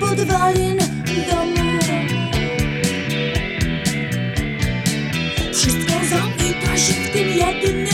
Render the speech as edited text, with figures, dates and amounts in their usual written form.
podwalin domu. Wszystko zamyka się w tym jednym